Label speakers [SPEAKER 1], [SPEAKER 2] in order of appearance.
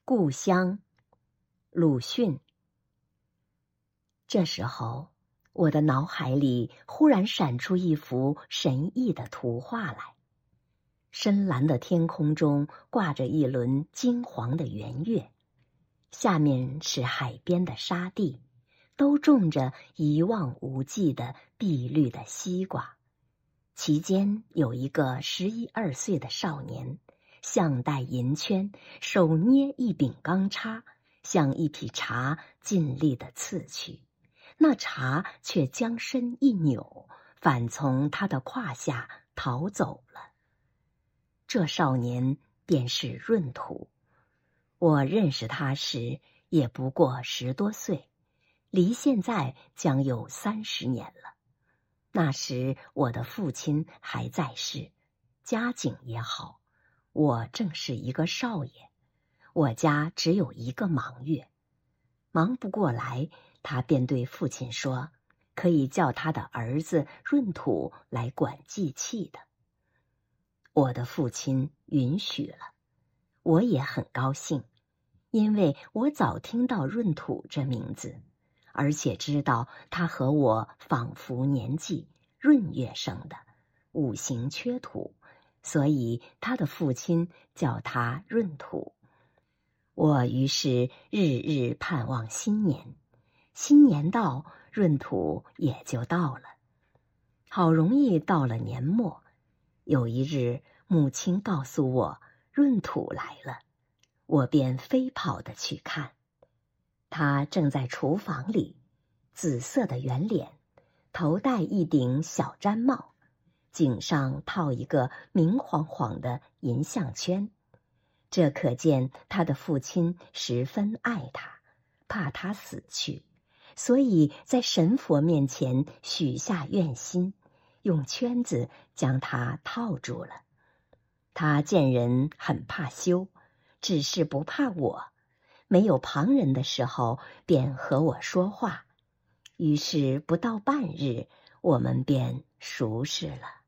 [SPEAKER 1] 故乡，鲁迅。这时候，我的脑海里忽然闪出一幅神异的图画来。深蓝的天空中挂着一轮金黄的圆月，下面是海边的沙地，都种着一望无际的碧绿的西瓜。其间有一个11、12岁的少年，项戴银圈，手捏一柄钢叉，向一匹茶尽力地刺去。那茶却将身一扭，反从他的胯下逃走了。这少年便是闰土。我认识他时也不过10多岁，离现在将有30年了。那时我的父亲还在世，家境也好，我正是一个少爷。我家只有一个忙月，忙不过来，他便对父亲说，可以叫他的儿子闰土来管祭器的。我的父亲允许了，我也很高兴，因为我早听到闰土这名字，而且知道他和我仿佛年纪，闰月生的，五行缺土，所以他的父亲叫他闰土。我于是日日盼望新年，新年到，闰土也就到了。好容易到了年末，有一日母亲告诉我闰土来了，我便飞跑地去看。他正在厨房里，紫色的圆脸，头戴一顶小毡帽，颈上套一个明晃晃的银项圈。这可见他的父亲十分爱他，怕他死去，所以在神佛面前许下愿心，用圈子将他套住了。他见人很怕羞，只是不怕我，没有旁人的时候便和我说话，于是不到半日，我们便熟识了。